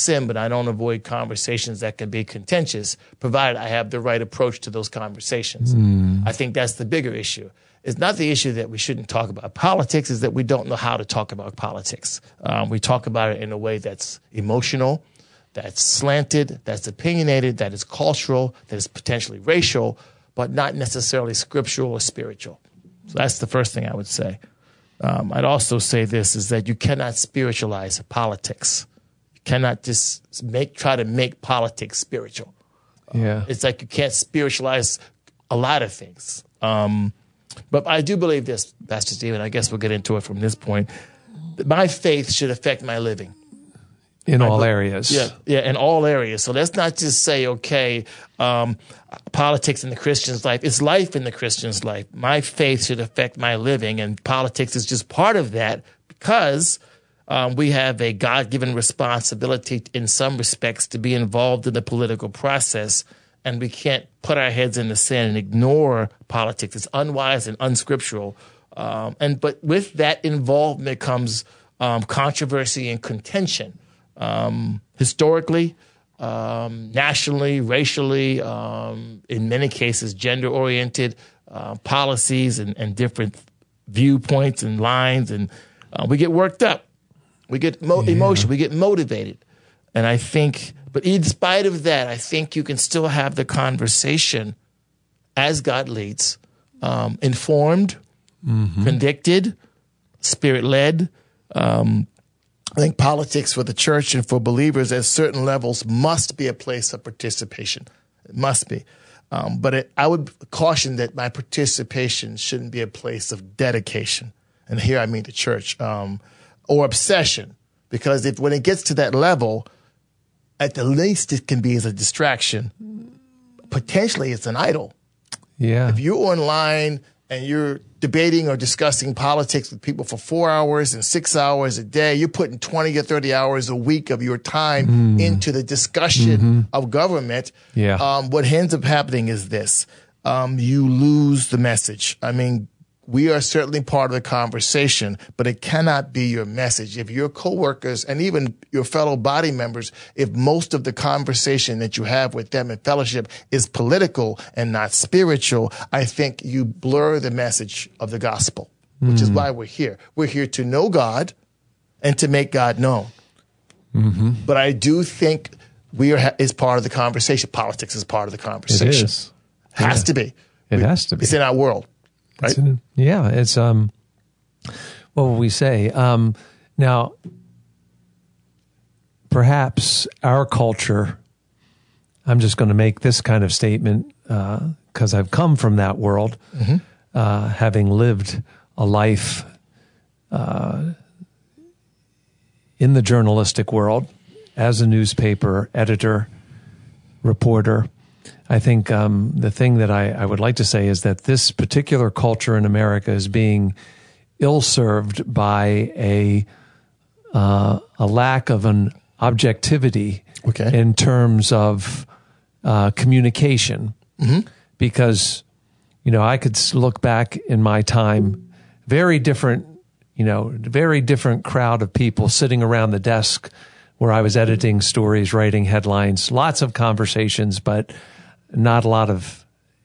sin, but I don't avoid conversations that can be contentious, provided I have the right approach to those conversations. I think that's the bigger issue. It's not the issue that we shouldn't talk about politics, is that we don't know how to talk about politics. We talk about it in a way that's emotional, that's slanted, that's opinionated, that is cultural, that is potentially racial, but not necessarily scriptural or spiritual. So that's the first thing I would say. I'd also say this, is that you cannot spiritualize politics. You cannot just try to make politics spiritual. It's like you can't spiritualize a lot of things. But I do believe this, Pastor Stephen, I guess we'll get into it from this point. My faith should affect my living. In all areas. Yeah, in all areas. So let's not just say, okay, politics in the Christian's life. It's life in the Christian's life. My faith should affect my living, and politics is just part of that, because we have a God-given responsibility in some respects to be involved in the political process, and we can't put our heads in the sand and ignore politics. It's unwise and unscriptural. But with that involvement comes controversy and contention. Historically, nationally, racially, in many cases, gender-oriented policies and different viewpoints and lines, and we get worked up. We get emotional. We get motivated. And I think, but in spite of that, I think you can still have the conversation as God leads, informed, convicted, spirit-led. I think politics for the church and for believers at certain levels must be a place of participation. It must be. But I would caution that my participation shouldn't be a place of dedication. And here I mean the church, or obsession. Because when it gets to that level, at the least it can be as a distraction. Potentially it's an idol. Yeah. If you're online and you're debating or discussing politics with people for 4 hours and 6 hours a day, you're putting 20 or 30 hours a week of your time into the discussion of government. What ends up happening is this. You lose the message. I mean, we are certainly part of the conversation, but it cannot be your message. If your coworkers and even your fellow body members, if most of the conversation that you have with them in fellowship is political and not spiritual, I think you blur the message of the gospel, which is why we're here. We're here to know God and to make God known. But I do think is part of the conversation. Politics is part of the conversation. It is. Has to be. It has to be. It's in our world. Right? It's what will we say? Now, perhaps our culture, I'm just going to make this kind of statement because I've come from that world, having lived a life in the journalistic world as a newspaper editor, reporter. I think the thing that I would like to say is that this particular culture in America is being ill-served by a lack of an objectivity in terms of communication. Because, I could look back in my time, very different crowd of people sitting around the desk where I was editing stories, writing headlines, lots of conversations, but not a lot of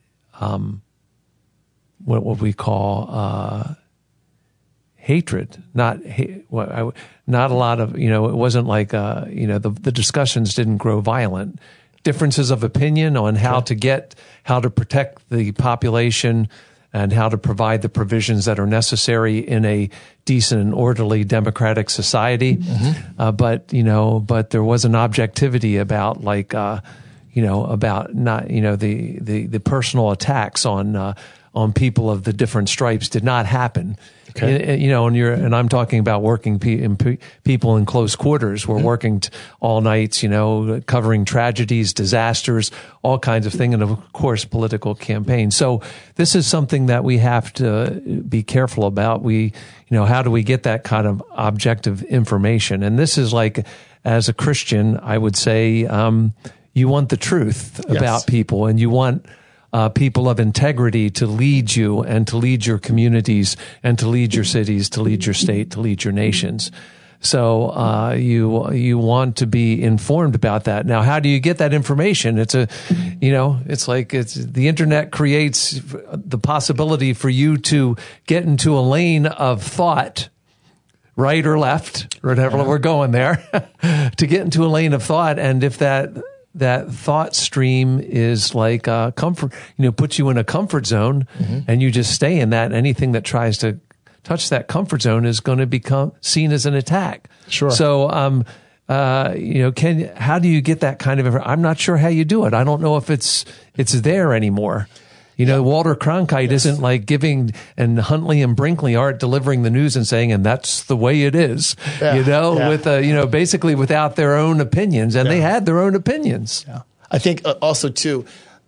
what we call hatred. Not a lot of, it wasn't like, the discussions didn't grow violent. Differences of opinion on how to protect the population and how to provide the provisions that are necessary in a decent and orderly democratic society. But there was an objectivity about about not, the personal attacks on people of the different stripes did not happen. And I'm talking about working people in close quarters. We're working all nights, covering tragedies, disasters, all kinds of things, and of course, political campaigns. So this is something that we have to be careful about. How do we get that kind of objective information? And this is like, as a Christian, I would say, you want the truth about people, and you want people of integrity to lead you and to lead your communities and to lead your cities, to lead your state, to lead your nations. So you want to be informed about that. Now, how do you get that information? It's the internet creates the possibility for you to get into a lane of thought, right or left, or whatever we're going there, to get into a lane of thought. And if that thought stream is like comfort, puts you in a comfort zone, and you just stay in that, anything that tries to touch that comfort zone is going to become seen as an attack. Sure. So, how do you get that kind of, I'm not sure how you do it. I don't know if it's there anymore. Walter Cronkite isn't like giving, and Huntley and Brinkley aren't delivering the news and saying, and that's the way it is, with, basically without their own opinions. And they had their own opinions. Yeah. I think also too,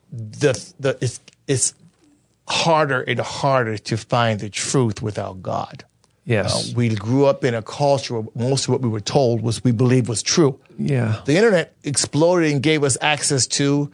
it's harder and harder to find the truth without God. Yes. We grew up in a culture where most of what we were told we believed was true. Yeah. The internet exploded and gave us access to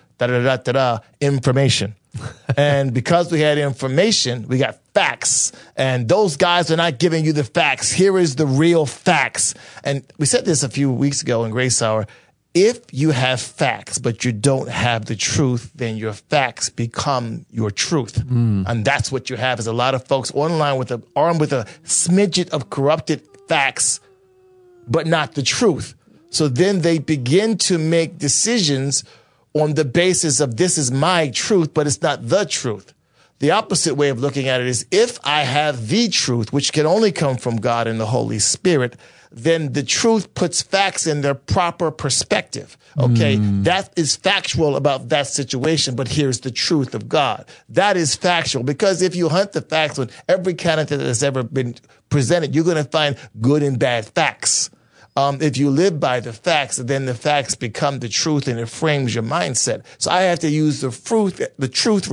information. And because we had information, we got facts. And those guys are not giving you the facts. Here is the real facts. And we said this a few weeks ago in Grace Hour. If you have facts, but you don't have the truth, then your facts become your truth. And that's what you have is a lot of folks online armed with a smidget of corrupted facts, but not the truth. So then they begin to make decisions on the basis of this is my truth, but it's not the truth. The opposite way of looking at it is if I have the truth, which can only come from God and the Holy Spirit, then the truth puts facts in their proper perspective. Okay, that is factual about that situation, but here's the truth of God. That is factual, because if you hunt the facts on every candidate that has ever been presented, you're going to find good and bad facts. If you live by the facts, then the facts become the truth and it frames your mindset. So I have to use the truth,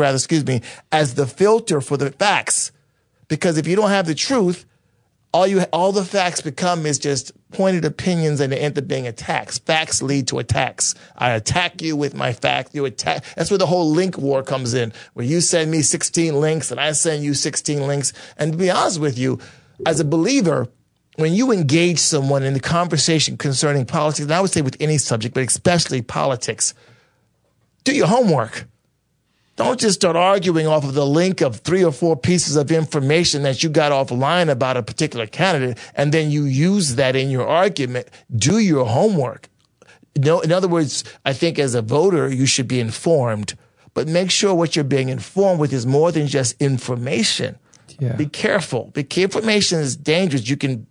as the filter for the facts. Because if you don't have the truth, all the facts become is just pointed opinions, and they end up being attacks. Facts lead to attacks. I attack you with my fact. You attack. That's where the whole link war comes in, where you send me 16 links and I send you 16 links. And to be honest with you, as a believer, when you engage someone in the conversation concerning politics, and I would say with any subject, but especially politics, do your homework. Don't just start arguing off of the link of 3 or 4 pieces of information that you got offline about a particular candidate, and then you use that in your argument. Do your homework. In other words, I think as a voter, you should be informed, but make sure what you're being informed with is more than just information. Yeah. Be careful. Information is dangerous. You can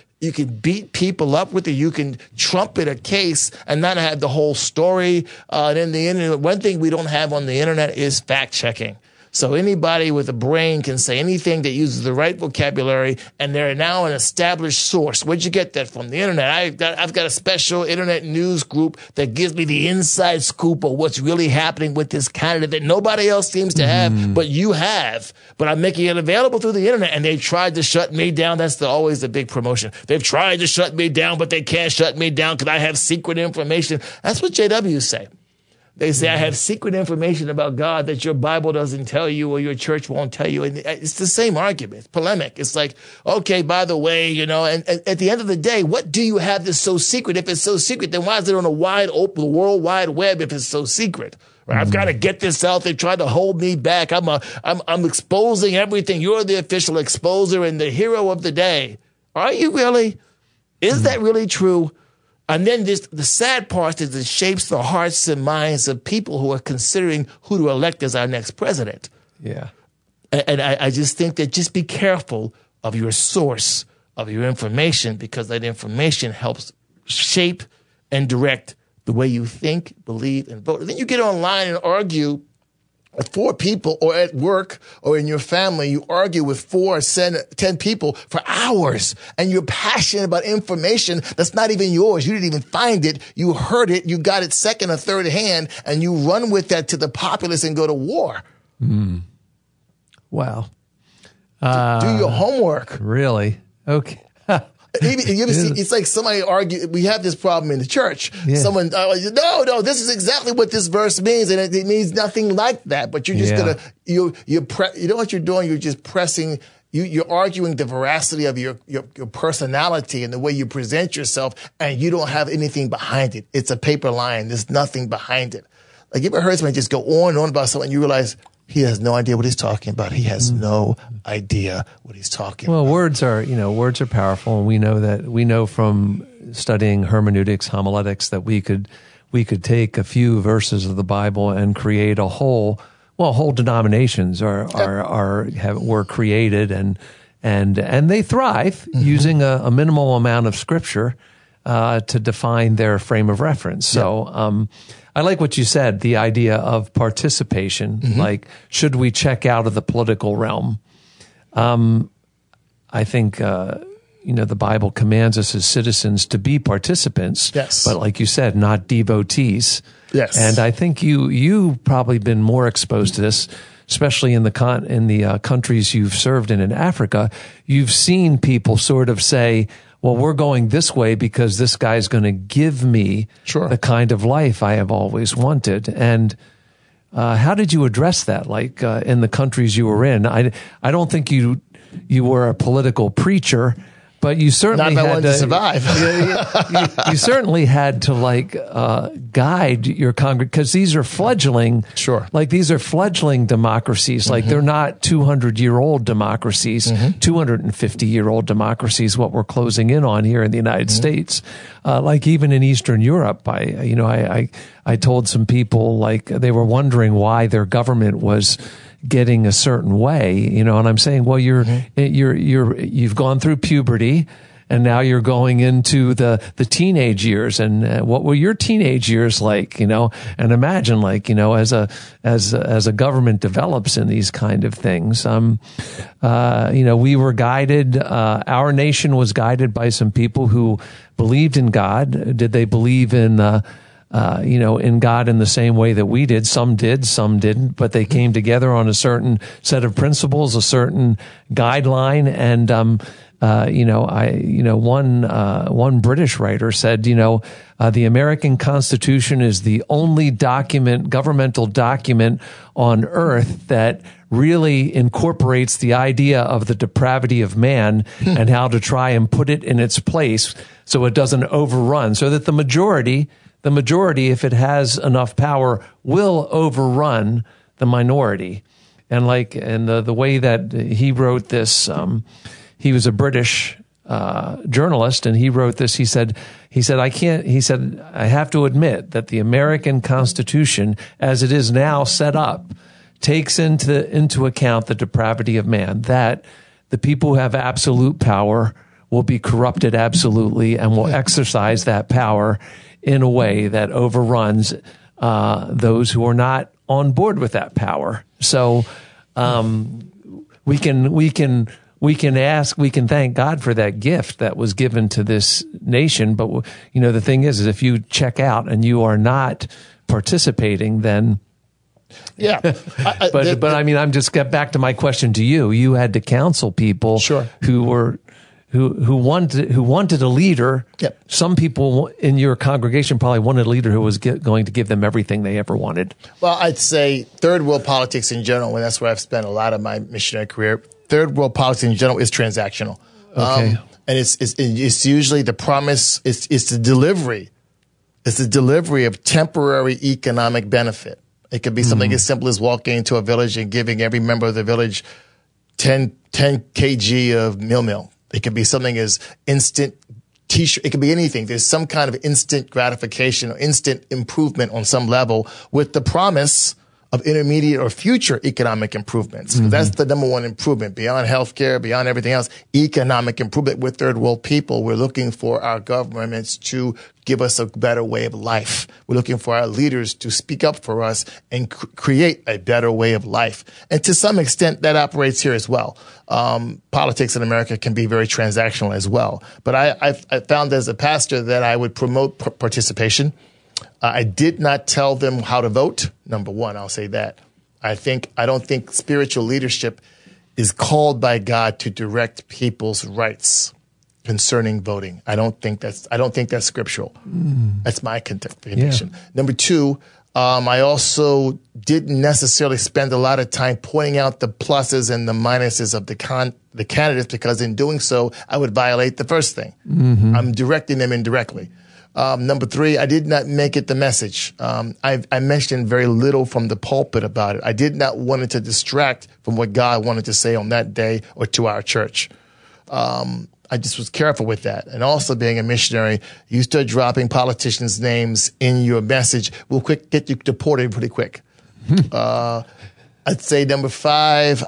beat people up with it. You can trumpet a case and not have the whole story. And in the internet, one thing we don't have on the internet is fact checking. So anybody with a brain can say anything that uses the right vocabulary, and they're now an established source. Where'd you get that from? The internet. I've got a special internet news group that gives me the inside scoop of what's really happening with this candidate that nobody else seems to have, but you have. But I'm making it available through the internet, and they tried to shut me down. That's always the big promotion. They've tried to shut me down, but they can't shut me down because I have secret information. That's what JWs say. They say, I have secret information about God that your Bible doesn't tell you or your church won't tell you. And it's the same argument. It's polemic. It's like, okay, by the way, and at the end of the day, what do you have that's so secret? If it's so secret, then why is it on a wide open, World Wide Web if it's so secret? Right? I've got to get this out. They tried to hold me back. I'm exposing everything. You're the official exposer and the hero of the day. Are you really? Is that really true? And then the sad part is it shapes the hearts and minds of people who are considering who to elect as our next president. Yeah. And I just think that just be careful of your source of your information, because that information helps shape and direct the way you think, believe, and vote. And then you get online and argue with 4 people, or at work or in your family, you argue with 4 or 10 people for hours, and you're passionate about information that's not even yours. You didn't even find it. You heard it. You got it second or third hand, and you run with that to the populace and go to war. Wow. Do your homework. Really? Okay. You ever see, it's like somebody argue. We have this problem in the church. Yeah. Someone, no, this is exactly what this verse means, and it means nothing like that. But you're just you know what you're doing? You're just pressing You're arguing the veracity of your personality and the way you present yourself, and you don't have anything behind it. It's a paper line. There's nothing behind it. Like, you ever heard somebody just go on and on about something, and you realize he has no idea what he's talking about. He has no idea what he's talking about. Well, words are powerful, and we know from studying hermeneutics, homiletics, that we could take a few verses of the Bible and create whole denominations were created, and they thrive using a minimal amount of scripture to define their frame of reference. So I like what you said, the idea of participation. Like, should we check out of the political realm? I think the Bible commands us as citizens to be participants. Yes. But like you said, not devotees. Yes. And I think you probably been more exposed to this, especially in the countries you've served in Africa. You've seen people sort of say, well, we're going this way because this guy's going to give me the kind of life I have always wanted. And how did you address that? Like, in the countries you were in, I don't think you were a political preacher, but you certainly had to survive. You certainly had to guide your congregation, because these are fledgling. These are fledgling democracies. Like, they're not 200-year-old democracies, 250-year-old democracies. What we're closing in on here in the United States, like even in Eastern Europe, I told some people, like, they were wondering why their government was getting a certain way, and I'm saying, well, you've gone through puberty, and now you're going into the teenage years. And what were your teenage years like? And imagine, as a government develops in these kind of things, we were guided. Our nation was guided by some people who believed in God. Did they believe in God in the same way that we did? Some did, some didn't, but they came together on a certain set of principles, a certain guideline. And, one British writer said, the American Constitution is the only governmental document on earth that really incorporates the idea of the depravity of man and how to try and put it in its place so it doesn't overrun, so that the majority, if it has enough power, will overrun the minority. And the way that he wrote this, he was a British journalist, and he wrote this. He said, I have to admit that the American Constitution, as it is now set up, takes into account the depravity of man, that the people who have absolute power will be corrupted absolutely and will exercise that power in a way that overruns those who are not on board with that power. So we can thank God for that gift that was given to this nation. But the thing is if you check out and you are not participating, then but I'm just get back to my question to you. You had to counsel people who wanted a leader. Yep. Some people in your congregation probably wanted a leader who was going to give them everything they ever wanted. Well, I'd say third world politics in general, and that's where I've spent a lot of my missionary career. Third world politics in general is transactional. Okay. And it's usually the promise, it's the delivery. It's the delivery of temporary economic benefit. It could be something as simple as walking into a village and giving every member of the village 10 kg of meal. It could be something as instant T-shirt. It could be anything. There's some kind of instant gratification or instant improvement on some level with the promise of intermediate or future economic improvements. That's the number one improvement beyond healthcare, beyond everything else. Economic improvement with third world people. We're looking for our governments to give us a better way of life. We're looking for our leaders to speak up for us and create a better way of life. And to some extent, that operates here as well. Politics in America can be very transactional as well. But I found as a pastor that I would promote participation. I did not tell them how to vote. Number one, I'll say that. I don't think spiritual leadership is called by God to direct people's rights concerning voting. I don't think that's scriptural. That's my conviction. Yeah. Number two, I also didn't necessarily spend a lot of time pointing out the pluses and the minuses of the candidates, because in doing so, I would violate the first thing. I'm directing them indirectly. Number 3, I did not make it the message. I mentioned very little from the pulpit about it. I did not want it to distract from what God wanted to say on that day or to our church. I just was careful with that. And also, being a missionary, you start dropping politicians' names in your message will get you deported pretty quick. I'd say number 5,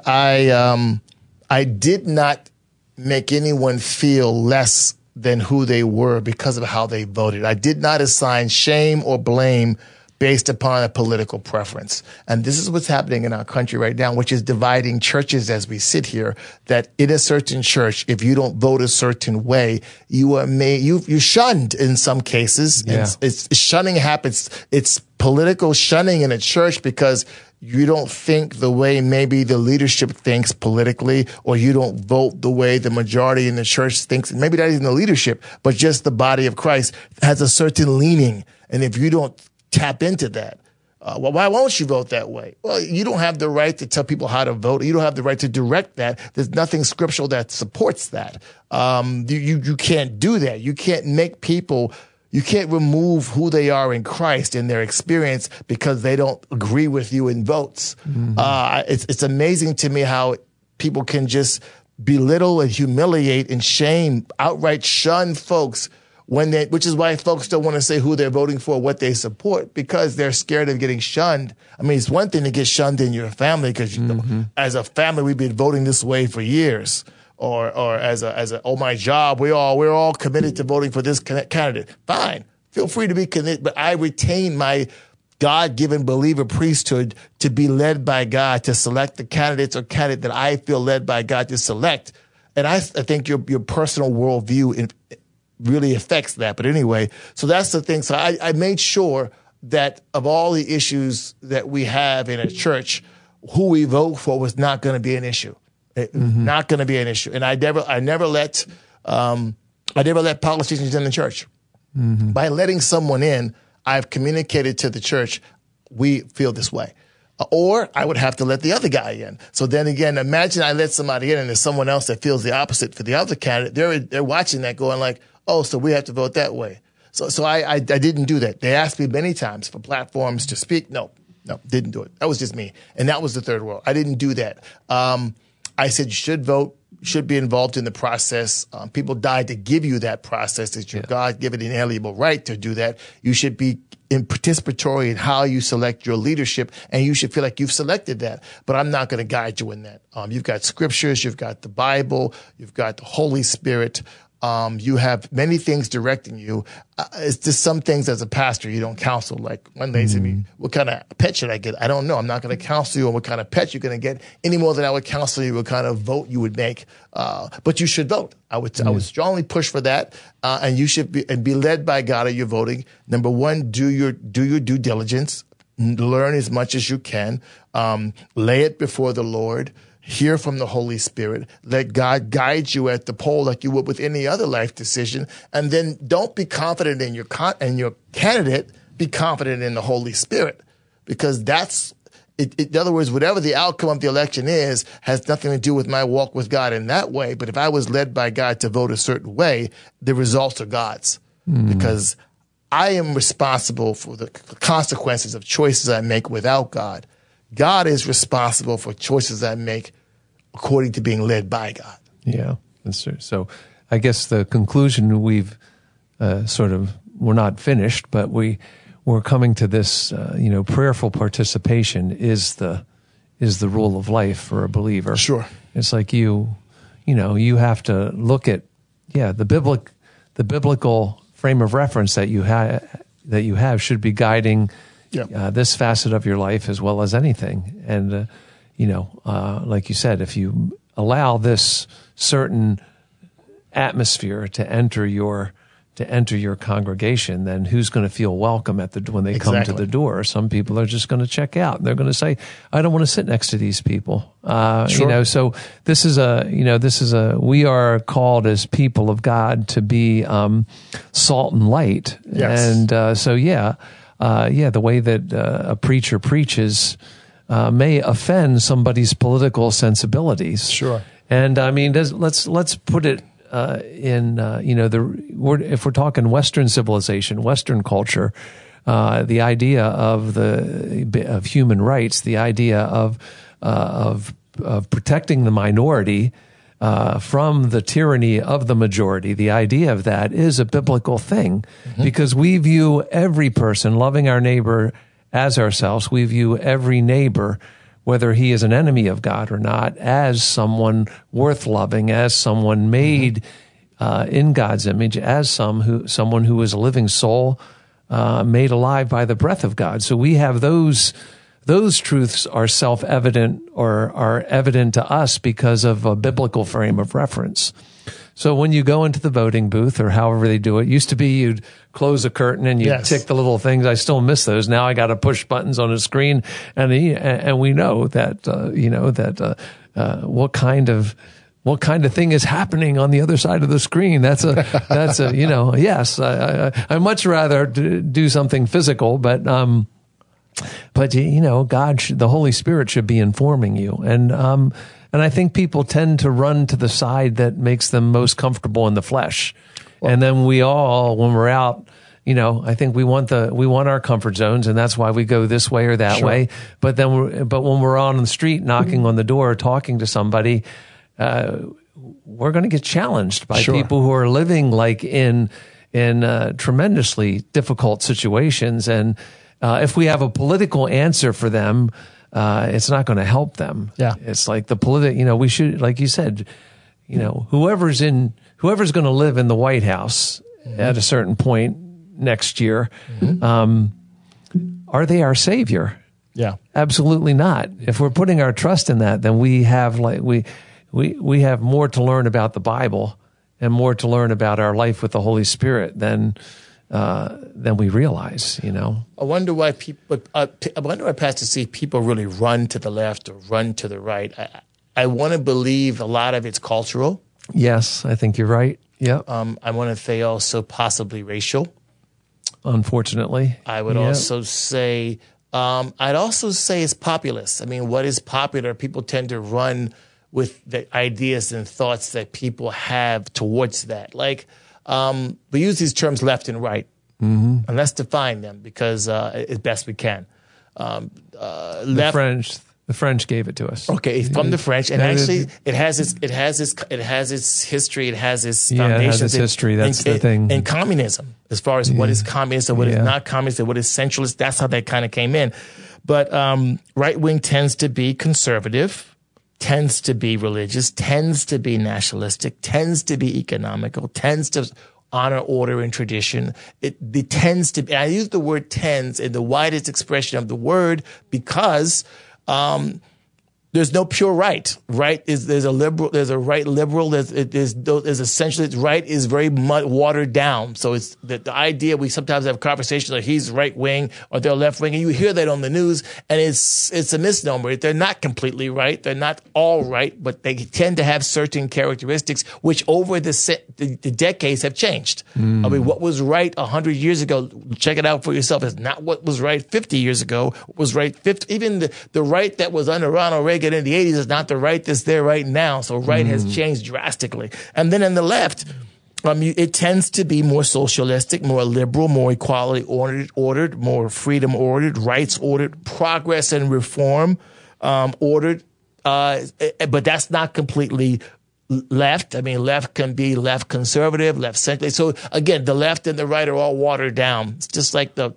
I did not make anyone feel less than who they were because of how they voted. I did not assign shame or blame based upon a political preference. And this is what's happening in our country right now, which is dividing churches as we sit here, that in a certain church, if you don't vote a certain way, you're shunned in some cases. Yeah. It's shunning happens. It's political shunning in a church because you don't think the way maybe the leadership thinks politically, or you don't vote the way the majority in the church thinks. Maybe not even the leadership, but just the body of Christ has a certain leaning. And if you don't tap into that, well, why won't you vote that way? Well, you don't have the right to tell people how to vote. You don't have the right to direct that. There's nothing scriptural that supports that. You can't do that. You can't make people. You can't remove who they are in Christ in their experience because they don't agree with you in votes. It's amazing to me how people can just belittle and humiliate and shame, outright shun folks which is why folks don't want to say who they're voting for, what they support, because they're scared of getting shunned. I mean, it's one thing to get shunned in your family because as a family we've been voting this way for years. Or as my job, we're all committed to voting for this candidate. Fine, feel free to be committed, but I retain my God-given believer priesthood to be led by God to select the candidates or candidate that I feel led by God to select. And I think your personal worldview really affects that. But anyway, so that's the thing. So I made sure that of all the issues that we have in a church, who we vote for was not going to be an issue. Not going to be an issue. And I never let politicians in the church. By letting someone in, I've communicated to the church, we feel this way. Or I would have to let the other guy in. So then again, imagine I let somebody in and there's someone else that feels the opposite for the other candidate. They're watching that going like, oh, so we have to vote that way. So I didn't do that. They asked me many times for platforms to speak. No, didn't do it. That was just me. And that was the third world. I didn't do that. I said you should vote, should be involved in the process. People died to give you that process. It's your God-given inalienable right to do that. You should be participatory in how you select your leadership, and you should feel like you've selected that. But I'm not going to guide you in that. You've got scriptures, you've got the Bible, you've got the Holy Spirit. You have many things directing you. It's just some things as a pastor you don't counsel. Like one day said me, what kind of pet should I get? I don't know. I'm not going to counsel you on what kind of pet you're going to get any more than I would counsel you what kind of vote you would make. But you should vote. I would strongly push for that. And you should be led by God as you're voting. Number one, do your due diligence. Learn as much as you can. Lay it before the Lord. Hear from the Holy Spirit. Let God guide you at the poll like you would with any other life decision. And then don't be confident in your candidate. Be confident in the Holy Spirit, because that's it. In other words, whatever the outcome of the election is has nothing to do with my walk with God in that way. But if I was led by God to vote a certain way, the results are God's, because I am responsible for the consequences of choices I make without God. God is responsible for choices I make according to being led by God. Yeah, that's true. So I guess the conclusion we're not finished, but we're coming to this, prayerful participation is the rule of life for a believer. Sure. It's like you have to look at, the biblical frame of reference that you have should be guiding this facet of your life as well as anything. And, like you said, if you allow this certain atmosphere to enter your congregation, then who's going to feel welcome when they come to the door? Some people are just going to check out. They're going to say, I don't want to sit next to these people. Sure. So this is we are called as people of God to be, salt and light. Yes. And, the way that a preacher preaches may offend somebody's political sensibilities. Sure. And I mean, let's put it if we're talking Western civilization, Western culture, the idea of human rights, the idea of protecting the minority from the tyranny of the majority, the idea of that is a biblical thing, because we view every person, loving our neighbor as ourselves, we view every neighbor, whether he is an enemy of God or not, as someone worth loving, as someone made in God's image, as someone who is a living soul, made alive by the breath of God. So we have those truths are self-evident or are evident to us because of a biblical frame of reference. So when you go into the voting booth, or however they do it, used to be you'd close a curtain and you'd tick the little things. I still miss those. Now I got to push buttons on a screen, and we know that what kind of thing is happening on the other side of the screen. That's a yes. I much rather do something physical, but God, the Holy Spirit should be informing you. And I think people tend to run to the side that makes them most comfortable in the flesh. And then we all, when we're out, I think we want our comfort zones, and that's why we go this way or that way. But when we're on the street, knocking on the door, talking to somebody, we're going to get challenged by people who are living like in tremendously difficult situations. And if we have a political answer for them, it's not going to help them. Yeah. It's like we should, like you said, whoever's going to live in the White House at a certain point next year, are they our savior? Yeah. Absolutely not. If we're putting our trust in that, then we have we have more to learn about the Bible and more to learn about our life with the Holy Spirit than we realize, I wonder why pastors see people really run to the left or run to the right. I want to believe a lot of it's cultural. Yes, I think you're right. Yeah. I want to say also possibly racial. Unfortunately. I would also say, it's populist. I mean, what is popular? People tend to run with the ideas and thoughts that people have towards that. Like, we use these terms left and right, and let's define them because as best we can. The French gave it to us. Okay, from the French, and actually, it has its history. It has its foundations. It has its history. That's the thing. And communism, as far as what is communist and what is not communist and what is centralist, that's how that kind of came in. But right wing tends to be conservative, tends to be religious, tends to be nationalistic, tends to be economical, tends to honor order and tradition. It tends to be. I use the word "tends" in the widest expression of the word because. There's no pure right. There's a right liberal. There's essentially right is very watered down. So it's the idea we sometimes have conversations like he's right wing or they're left wing, and you hear that on the news, and it's a misnomer. They're not completely right. They're not all right, but they tend to have certain characteristics which over the decades have changed. I mean, what was right 100 years ago? Check it out for yourself. Is not what was right 50 years ago. What was right 50? Even the right that was under Ronald Reagan in the 80s is not the right that's there right now. So right has changed drastically. And then in the left, it tends to be more socialistic, more liberal, more equality ordered, more freedom ordered, rights ordered, progress and reform ordered. But that's not completely left. I mean, left can be left conservative, left central. So again, the left and the right are all watered down. It's just like the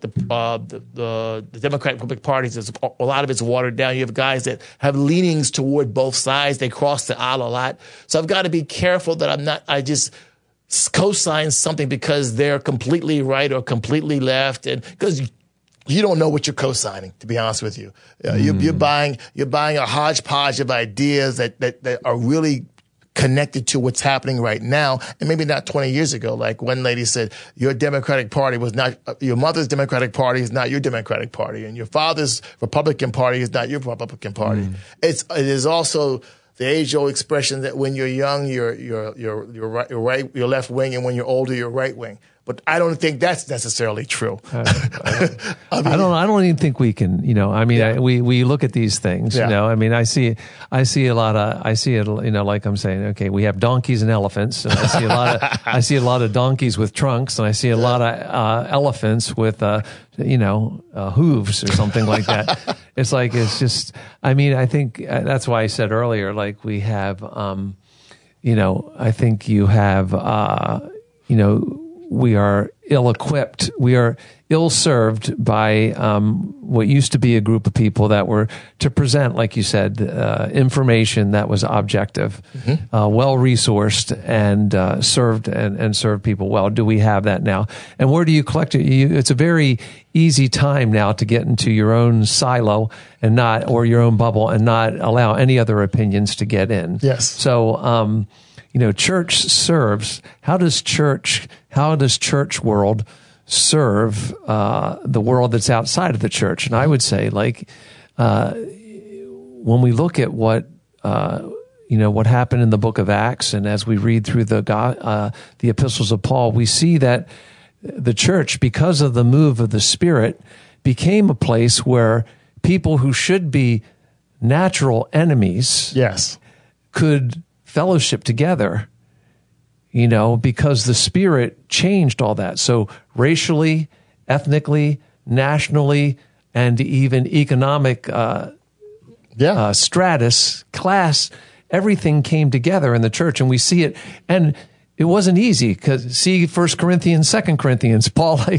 Democratic Republican parties. A lot of it's watered down. You have guys that have leanings toward both sides. They cross the aisle a lot. So I've got to be careful that I just co-sign something because they're completely right or completely left, and because you don't know what you're co-signing, to be honest with you. You're buying a hodgepodge of ideas that are really connected to what's happening right now, and maybe not 20 years ago. Like one lady said, your Democratic Party was not, your mother's Democratic Party is not your Democratic Party, and your father's Republican Party is not your Republican Party. It is also the age-old expression that when you're young, you're left wing, and when you're older, you're right wing. But I don't think that's necessarily true. I don't even think we can, we look at these things, I see a lot of, like I'm saying, okay, we have donkeys and elephants, and I see a lot of donkeys with trunks, and I see a lot of elephants with, hooves or something like that. I think that's why I said earlier, like we have, I think you have, we are ill-equipped. We are ill-served by what used to be a group of people that were to present, like you said, information that was objective, well-resourced, and served people well. Do we have that now? And where do you collect it? It's a very easy time now to get into your own silo or your own bubble, and not allow any other opinions to get in. Yes. So, church serves. How does church world serve the world that's outside of the church? And I would say, when we look at what happened in the book of Acts, and as we read through the epistles of Paul, we see that the church, because of the move of the Spirit, became a place where people who should be natural enemies, could fellowship together, because the Spirit changed all that. So racially, ethnically, nationally, and even economic stratus, class, everything came together in the church, and we see it. And it wasn't easy, because see 1 Corinthians, 2 Corinthians, Paul's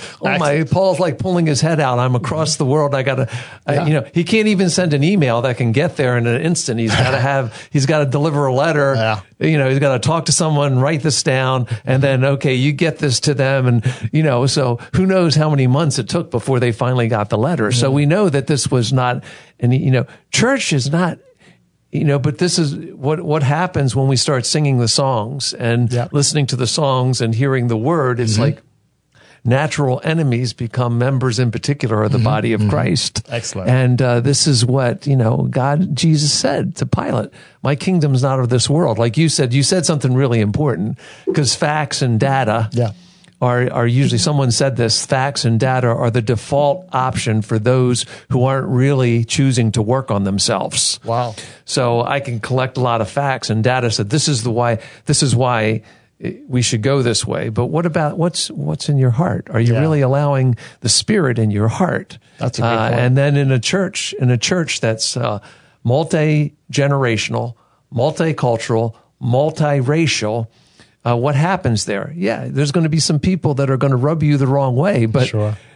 like pulling his head out. I'm across the world. I gotta, he can't even send an email that can get there in an instant. He's got to deliver a letter. Yeah. He's got to talk to someone, write this down, and then, okay, you get this to them. And, so who knows how many months it took before they finally got the letter. Mm-hmm. So we know that this was not, church is not, but this is what happens when we start singing the songs and listening to the songs and hearing the word. It's like natural enemies become members, in particular, of the body of Christ. Excellent. And this is what, Jesus said to Pilate, my kingdom's not of this world. Like you said something really important, because facts and data are usually, someone said this, facts and data are the default option for those who aren't really choosing to work on themselves. Wow. So I can collect a lot of facts and data, so this is why we should go this way. But what about what's in your heart? Are you really allowing the Spirit in your heart? That's a good point. And then in a church that's multi-generational, multicultural, multiracial, what happens there? Yeah, there's going to be some people that are going to rub you the wrong way, but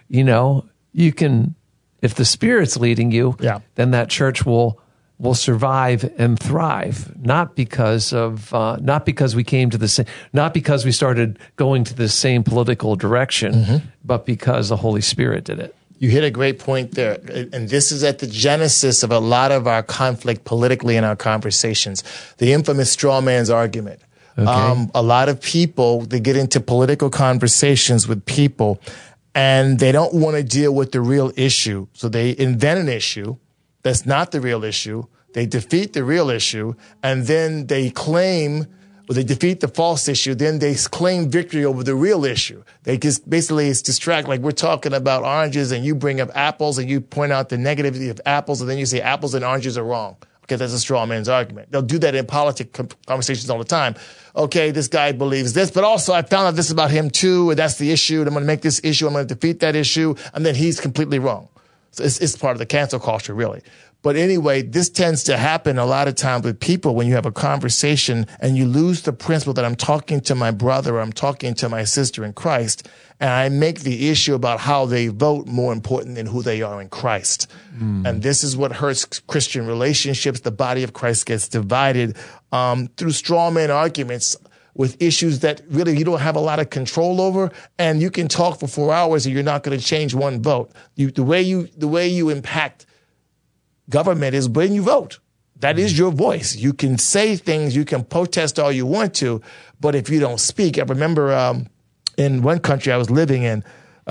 you can, if the Spirit's leading you, then that church will survive and thrive. Not because we came to the same, not because we started going to the same political direction, but because the Holy Spirit did it. You hit a great point there. And this is at the genesis of a lot of our conflict politically in our conversations. The infamous straw man's argument. Okay. A lot of people, they get into political conversations with people and they don't want to deal with the real issue. So they invent an issue that's not the real issue. They defeat the real issue, and then they defeat the false issue. Then they claim victory over the real issue. They just basically, it's distract. Like we're talking about oranges and you bring up apples and you point out the negativity of apples, and then you say apples and oranges are wrong. Okay, that's a straw man's argument. They'll do that in conversations all the time. Okay, this guy believes this, but also I found out this about him too, and that's the issue, and I'm going to make this issue, I'm going to defeat that issue, and then he's completely wrong. So it's part of the cancel culture, really. But anyway, this tends to happen a lot of times with people when you have a conversation and you lose the principle that I'm talking to my brother or I'm talking to my sister in Christ, and I make the issue about how they vote more important than who they are in Christ. And this is what hurts Christian relationships. The body of Christ gets divided through straw man arguments with issues that really you don't have a lot of control over, and you can talk for 4 hours and you're not going to change one vote. The way you impact government is when you vote. That is your voice. You can say things, you can protest all you want to, but if you don't speak, I remember in one country I was living in,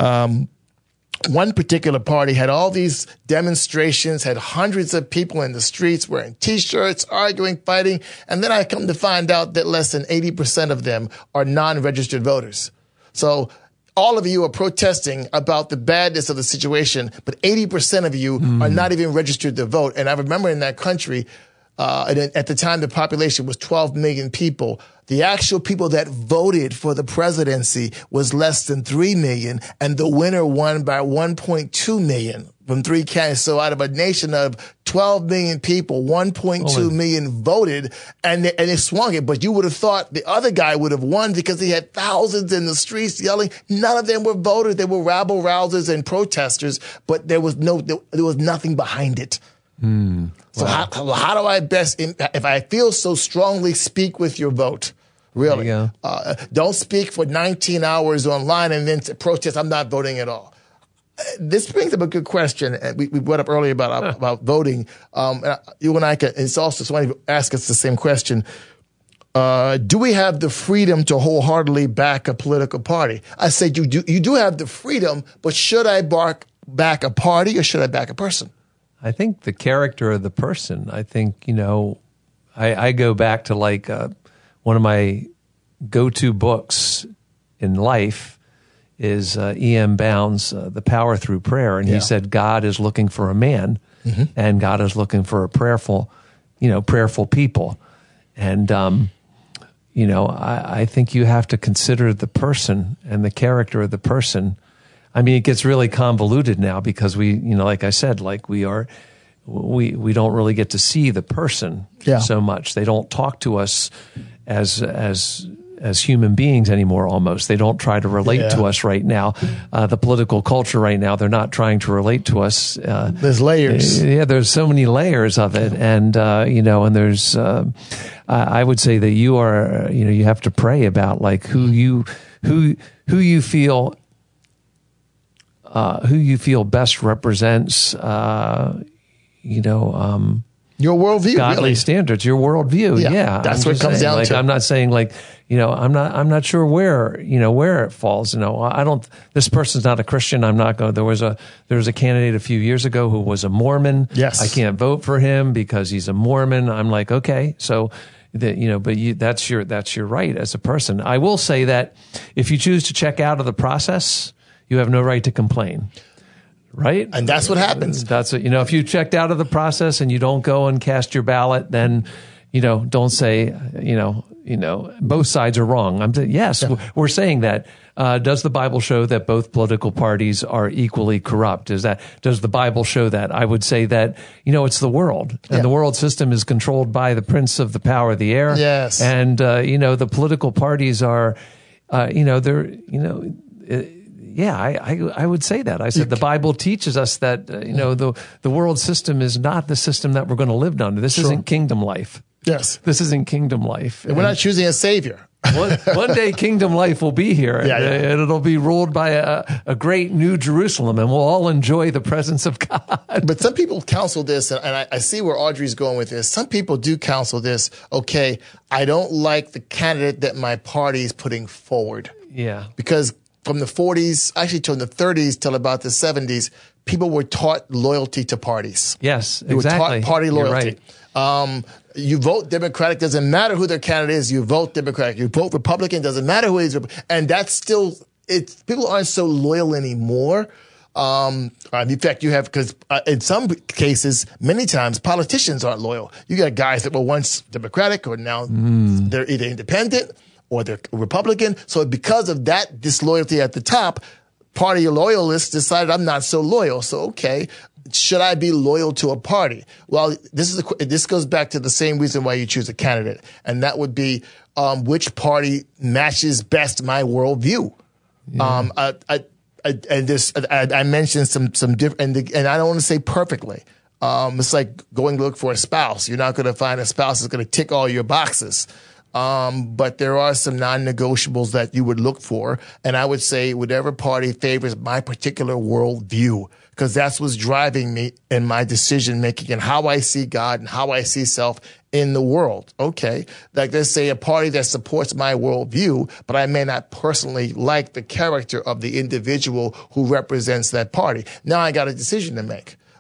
one particular party had all these demonstrations, had hundreds of people in the streets wearing T-shirts, arguing, fighting, and then I come to find out that less than 80% of them are non-registered voters. So all of you are protesting about the badness of the situation, but 80% of you are not even registered to vote. And I remember in that country, at the time the population was 12 million people, the actual people that voted for the presidency was less than 3 million, and the winner won by 1.2 million from 3 candidates. So out of a nation of 12 million people, 1.2 million voted, and it swung it. But you would have thought the other guy would have won because he had thousands in the streets yelling. None of them were voters. They were rabble rousers and protesters, but there was nothing behind it. So how do I best, if I feel so strongly, speak with your vote? Really. Don't speak for 19 hours online and then protest, I'm not voting at all. This brings up a good question. We brought up earlier about voting. You and I can, it's also, somebody asked us the same question. Do we have the freedom to wholeheartedly back a political party? I said you do have the freedom, but should I back a party or should I back a person? I think the character of the person. I think, I go back to like one of my go-to books in life is E.M. Bounds' The Power Through Prayer. And he said God is looking for a man and God is looking for a prayerful people. And, I think you have to consider the person and the character of the person. I mean, it gets really convoluted now because we, like I said, like we don't really get to see the person so much. They don't talk to us as human beings anymore. Almost, they don't try to relate to us right now. The political culture right now, they're not trying to relate to us. There's layers. There's so many layers of it, and and there's. I would say that you are, you have to pray about like who you feel. Who you feel best represents, your worldview, godly really. Standards, your worldview. Yeah, that's what it comes down to. I'm not saying like, I'm not sure where it falls. This person's not a Christian. I'm not going. There was a candidate a few years ago who was a Mormon. Yes, I can't vote for him because he's a Mormon. I'm like, okay, so. That's your right as a person. I will say that if you choose to check out of the process, you have no right to complain, right? And that's what happens. That's what, if you checked out of the process and you don't go and cast your ballot, then, don't say, both sides are wrong. Yes, we're saying that. Does the Bible show that both political parties are equally corrupt? Does the Bible show that? I would say that, it's the world, and the world system is controlled by the prince of the power of the air. Yes. And, the political parties are, I would say that. I said the Bible teaches us that the world system is not the system that we're going to live under. This isn't kingdom life. Yes, this isn't kingdom life. And we're not choosing a savior. One day kingdom life will be here, and it'll be ruled by a great new Jerusalem, and we'll all enjoy the presence of God. But some people counsel this, and I see where Audrey's going with this. Some people do counsel this. Okay, I don't like the candidate that my party is putting forward. Yeah, because from the 40s, actually from the 30s till about the 70s, people were taught loyalty to parties. Yes, they exactly. were taught party loyalty. Right. You vote Democratic, doesn't matter who their candidate is, you vote Democratic. You vote Republican, doesn't matter who it is. And that's still, people aren't so loyal anymore. In fact, you have, because in some cases, many times, politicians aren't loyal. You got guys that were once Democratic or now they're either independent or they're Republican. So because of that disloyalty at the top, party loyalists decided I'm not so loyal. So, okay, should I be loyal to a party? Well, this goes back to the same reason why you choose a candidate. And that would be, which party matches best my worldview. Yeah. I mentioned some different, and I don't want to say perfectly. It's like going to look for a spouse. You're not going to find a spouse that's going to tick all your boxes. But there are some non-negotiables that you would look for. And I would say whatever party favors my particular worldview, because that's what's driving me in my decision making and how I see God and how I see self in the world. Okay. Like let's say a party that supports my worldview, but I may not personally like the character of the individual who represents that party. Now I got a decision to make.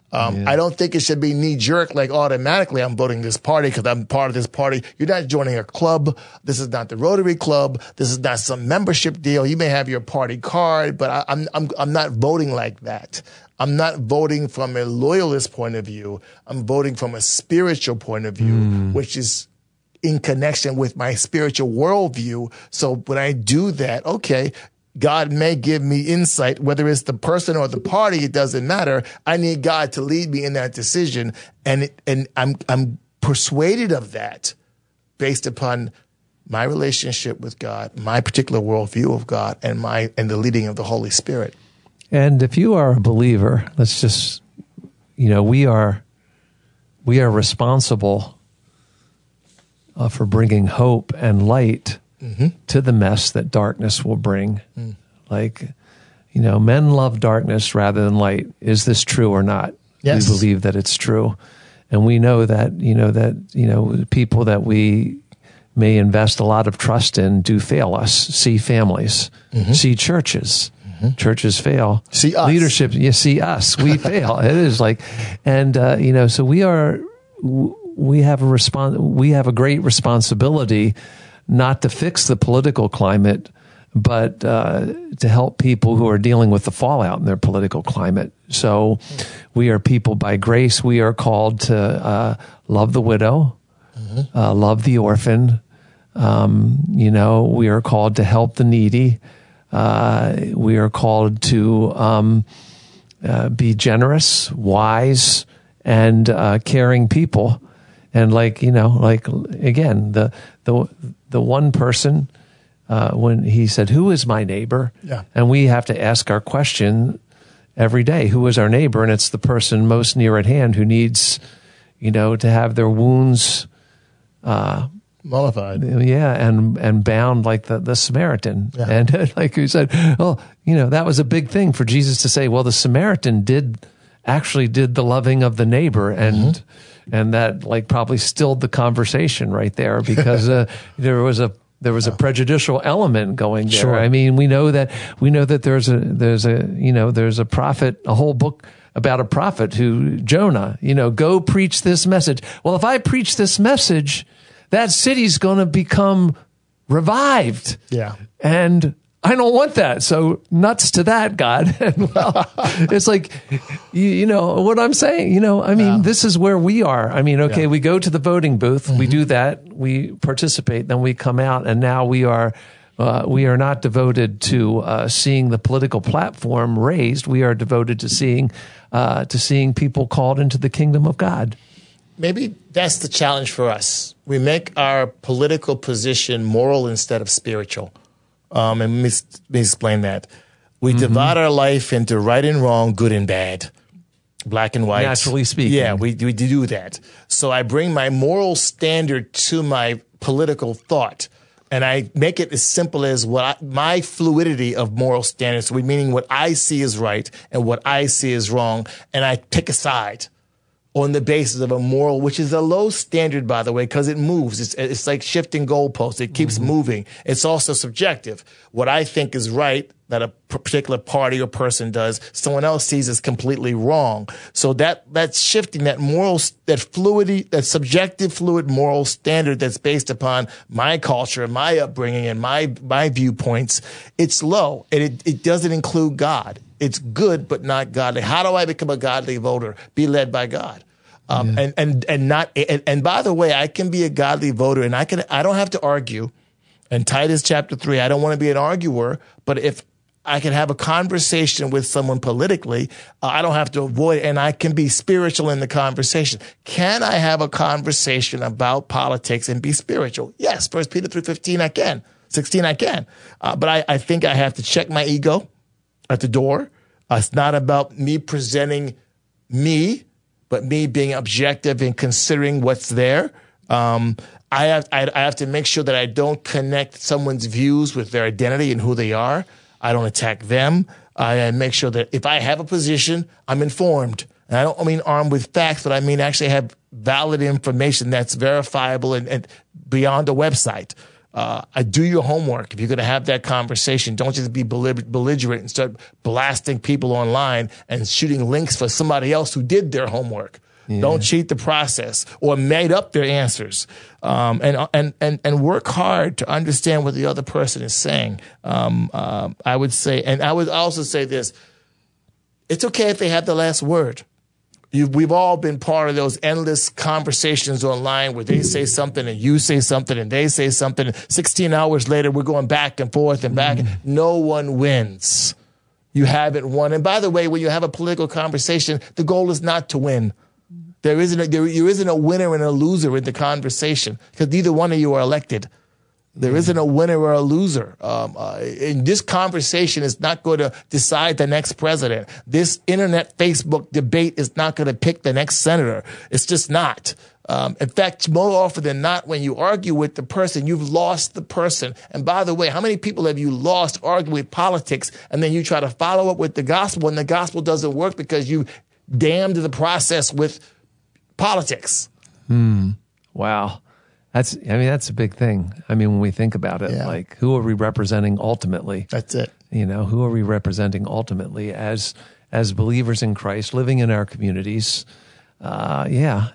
I don't think it should be knee-jerk, like automatically I'm voting this party because I'm part of this party. You're not joining a club. This is not the Rotary Club. This is not some membership deal. You may have your party card, but I'm not voting like that. I'm not voting from a loyalist point of view. I'm voting from a spiritual point of view, which is in connection with my spiritual worldview. So when I do that, okay, God may give me insight, whether it's the person or the party, it doesn't matter. I need God to lead me in that decision. And I'm persuaded of that based upon my relationship with God, my particular worldview of God, and the leading of the Holy Spirit. And if you are a believer, let's just, we are responsible for bringing hope and light to the mess that darkness will bring. Like, men love darkness rather than light. Is this true or not? Yes. We believe that it's true. And we know that, people that we may invest a lot of trust in do fail us. See families, see churches. Churches fail. See us. Leadership, you see us. We fail. It is like, and, so we have a great responsibility not to fix the political climate, but to help people who are dealing with the fallout in their political climate. So we are people by grace. We are called to love the widow, love the orphan. We are called to help the needy. We are called to be generous, wise, and caring people. And again, the one person, when he said, "Who is my neighbor?" Yeah. And we have to ask our question every day: who is our neighbor? And it's the person most near at hand who needs, to have their wounds mollified. Yeah, and bound like the Samaritan. Yeah. And like you said, that was a big thing for Jesus to say, well, the Samaritan actually did the loving of the neighbor, and that probably stilled the conversation right there, because there was a prejudicial element going there. Sure. I mean, we know that there's a prophet, a whole book about a prophet Jonah, go preach this message. Well, if I preach this message, that city's going to become revived. Yeah. And I don't want that. So nuts to that, God. And it's like, you know what I'm saying? This is where we are. We go to the voting booth, we do that, we participate, then we come out, and now we are not devoted to seeing the political platform raised. We are devoted to seeing people called into the kingdom of God. Maybe that's the challenge for us. We make our political position moral instead of spiritual. And let me explain that. We divide our life into right and wrong, good and bad, black and white. Naturally speaking. Yeah, we do that. So I bring my moral standard to my political thought, and I make it as simple as my fluidity of moral standards, meaning what I see is right and what I see is wrong, and I pick a side on the basis of a moral, which is a low standard, by the way, because it moves. It's like shifting goalposts. It keeps moving. It's also subjective. What I think is right that a particular party or person does, someone else sees as completely wrong. So that's shifting that moral, that fluidity, that subjective fluid moral standard that's based upon my culture, my upbringing, and my viewpoints. It's low, and it doesn't include God. It's good, but not godly. How do I become a godly voter? Be led by God. And by the way, I can be a godly voter, and I don't have to argue. In Titus chapter 3, I don't want to be an arguer, but if I can have a conversation with someone politically, I don't have to avoid it, and I can be spiritual in the conversation. Can I have a conversation about politics and be spiritual? Yes. 1 Peter 3:15, I can. 16, I can. But I think I have to check my ego at the door. It's not about me presenting me, but me being objective and considering what's there. I have to make sure that I don't connect someone's views with their identity and who they are. I don't attack them. I make sure that if I have a position, I'm informed. And I don't mean armed with facts, but I mean actually have valid information that's verifiable and beyond a website. Do your homework. If you're going to have that conversation, don't just be belligerent and start blasting people online and shooting links for somebody else who did their homework. Yeah. Don't cheat the process or made up their answers. And work hard to understand what the other person is saying. I would say, and I would also say this: it's okay if they have the last word. We've all been part of those endless conversations online where they say something and you say something and they say something. And 16 hours later, we're going back and forth and back. No one wins. You haven't won. And by the way, when you have a political conversation, the goal is not to win. There isn't a winner and a loser in the conversation because neither one of you are elected. There isn't a winner or a loser. And this conversation is not going to decide the next president. This internet Facebook debate is not going to pick the next senator. It's just not. In fact, more often than not, when you argue with the person, you've lost the person. And by the way, how many people have you lost arguing with politics and then you try to follow up with the gospel and the gospel doesn't work because you damned the process with politics? Wow. That's a big thing. I mean, when we think about it, like, who are we representing ultimately? That's it. Who are we representing ultimately as believers in Christ, living in our communities? I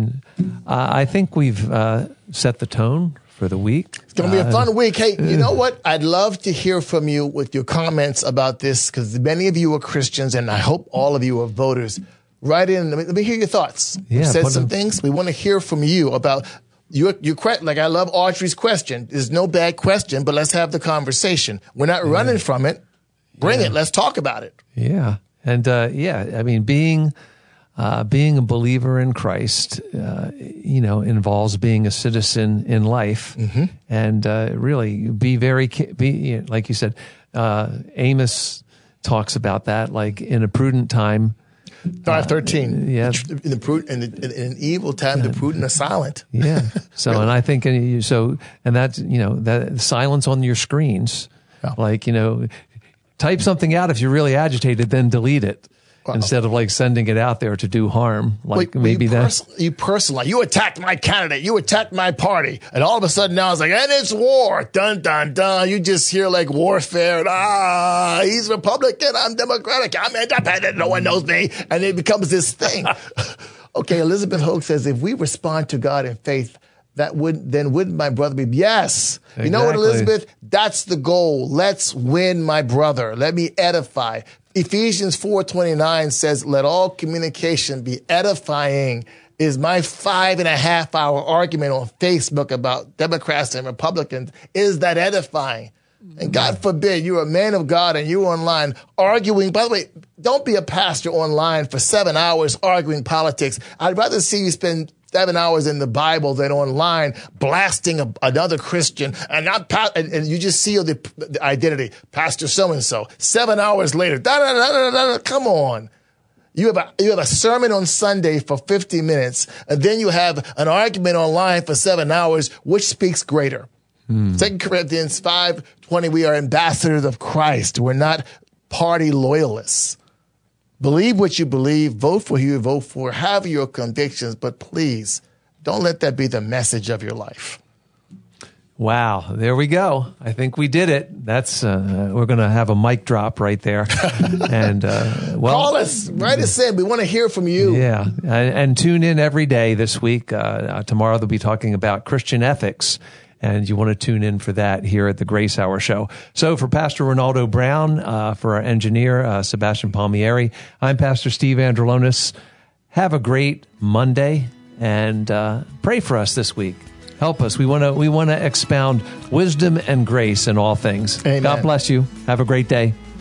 think we've set the tone for the week. It's going to be a fun week. Hey, you know what? I'd love to hear from you with your comments about this because many of you are Christians and I hope all of you are voters. Write in. Let me hear your thoughts. You've said some things. We want to hear from you about your like I love Audrey's question. There's no bad question, but let's have the conversation. We're not running from it. Bring it. Let's talk about it. Yeah. And being a believer in Christ, involves being a citizen in life, and really be like you said. Amos talks about that, like in a prudent time. 5:13. In an evil time, the prudent are silent. Yeah. So, really? And I think, and that's, that silence on your screens, type something out if you're really agitated, then delete it. Instead of like sending it out there to do harm, you personally, you attacked my candidate, you attacked my party, and all of a sudden now it's like, and it's war, dun dun dun. You just hear like warfare, and he's Republican, I'm Democratic, I'm independent, no one knows me, and it becomes this thing. Okay, Elizabeth Hogue says if we respond to God in faith, wouldn't my brother be? Yes. Exactly. You know what, Elizabeth? That's the goal. Let's win my brother. Let me edify. Ephesians 4:29 says, let all communication be edifying. Is my 5.5 hour argument on Facebook about Democrats and Republicans, is that edifying? And God forbid you're a man of God and you're online arguing. By the way, don't be a pastor online for 7 hours arguing politics. I'd rather see you spend 7 hours in the Bible than online blasting another Christian and you just see the identity, Pastor so-and-so. 7 hours later, come on. You have a sermon on Sunday for 50 minutes, and then you have an argument online for 7 hours. Which speaks greater? 2 Corinthians 5:20, we are ambassadors of Christ. We're not party loyalists. Believe what you believe, vote for who you vote for, have your convictions, but please don't let that be the message of your life. Wow, there we go. I think we did it. That's we're going to have a mic drop right there. And call us, write us in. We want to hear from you. Yeah, and tune in every day this week. Tomorrow they'll be talking about Christian ethics. And you want to tune in for that here at the Grace Hour Show. So for Pastor Ronaldo Brown, for our engineer, Sebastian Palmieri, I'm Pastor Steve Androlonis. Have a great Monday and pray for us this week. Help us. We want to expound wisdom and grace in all things. Amen. God bless you. Have a great day.